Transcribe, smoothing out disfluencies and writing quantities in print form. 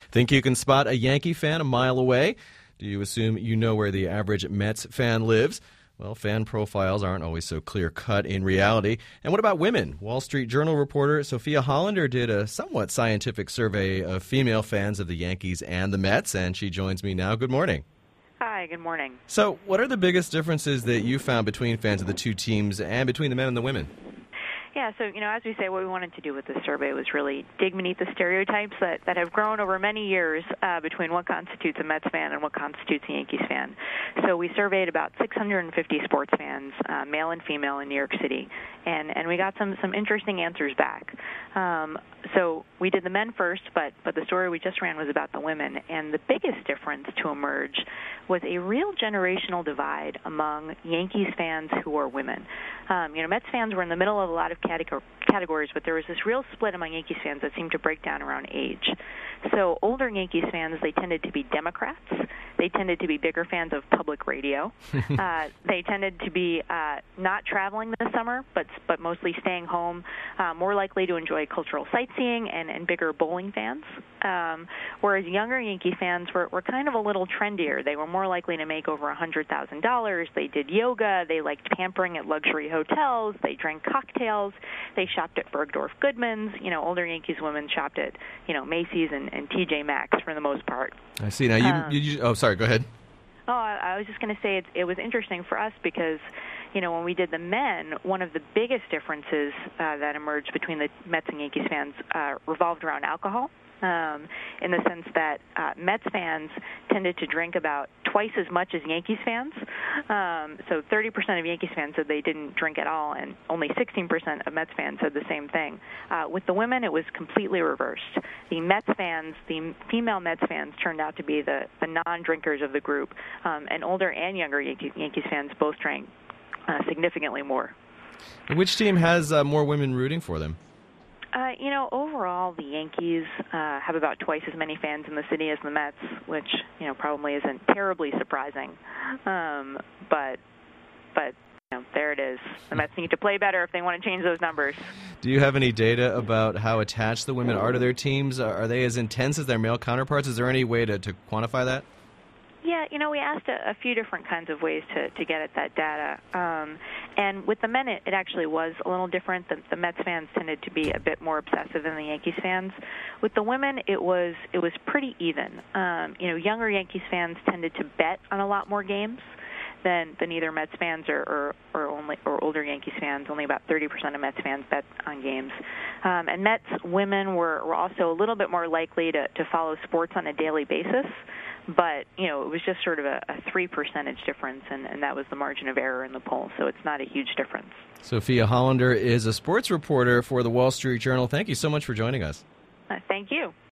Think you can spot a Yankee fan a mile away? Do you assume you know where the average Mets fan lives? Well, fan profiles aren't always so clear-cut in reality. And what about women? Wall Street Journal reporter Sophia Hollander did a somewhat scientific survey of female fans of the Yankees and the Mets, and she joins me now. Good morning. Hi, good morning. So, what are the biggest differences that you found between fans of the two teams and between the men and the women? Yeah, so, as we say, what we wanted to do with this survey was really dig beneath the stereotypes that have grown over many years between what constitutes a Mets fan and what constitutes a Yankees fan. So we surveyed about 650 sports fans, male and female, in New York City, and we got some interesting answers back. So we did the men first, but the story we just ran was about the women, and the biggest difference to emerge was a real generational divide among Yankees fans who are women. Mets fans were in the middle of a lot of categories, but there was this real split among Yankees fans that seemed to break down around age. So older Yankees fans, they tended to be Democrats. They tended to be bigger fans of public radio. They tended to be not traveling this summer, but mostly staying home, more likely to enjoy cultural sightseeing and bigger bowling fans. Whereas younger Yankee fans were kind of a little trendier. They were more likely to make over $100,000. They did yoga. They liked pampering at luxury hotels. They drank cocktails. They shopped at Bergdorf Goodman's. Older Yankees women shopped at, Macy's and TJ Maxx for the most part. I see. Now, oh, sorry, go ahead. Oh, I was just going to say it was interesting for us because, when we did the men, one of the biggest differences that emerged between the Mets and Yankees fans revolved around alcohol. In the sense that Mets fans tended to drink about twice as much as Yankees fans. So 30% of Yankees fans said they didn't drink at all, and only 16% of Mets fans said the same thing. With the women, it was completely reversed. The female Mets fans turned out to be the non-drinkers of the group, and older and younger Yankees fans both drank significantly more. Which team has more women rooting for them? Overall, the Yankees have about twice as many fans in the city as the Mets, which, probably isn't terribly surprising. But there it is. The Mets need to play better if they want to change those numbers. Do you have any data about how attached the women are to their teams? Are they as intense as their male counterparts? Is there any way to quantify that? Yeah, we asked a few different kinds of ways to get at that data. And with the men, it actually was a little different. The Mets fans tended to be a bit more obsessive than the Yankees fans. With the women, it was pretty even. Younger Yankees fans tended to bet on a lot more games than either Mets fans or older Yankees fans. Only about 30% of Mets fans bet on games. And Mets women were also a little bit more likely to follow sports on a daily basis. But, it was just sort of a 3% difference, and that was the margin of error in the poll, so it's not a huge difference. Sophia Hollander is a sports reporter for the Wall Street Journal. Thank you so much for joining us. Thank you.